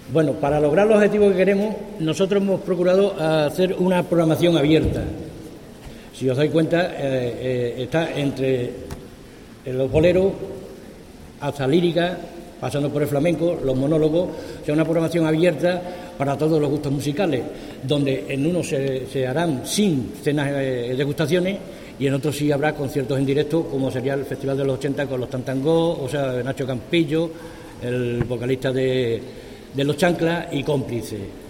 Bueno, para lograr los objetivos que queremos, nosotros hemos procurado hacer una programación abierta. Si os dais cuenta, está entre los boleros hasta lírica, pasando por el flamenco, los monólogos, o sea, una programación abierta para todos los gustos musicales, donde en unos se harán sin cenas de degustaciones y en otros sí habrá conciertos en directo, como sería el Festival de los 80 con los Tantangó, o sea, Nacho Campillo, el vocalista de Los Chanclas y Cómplices.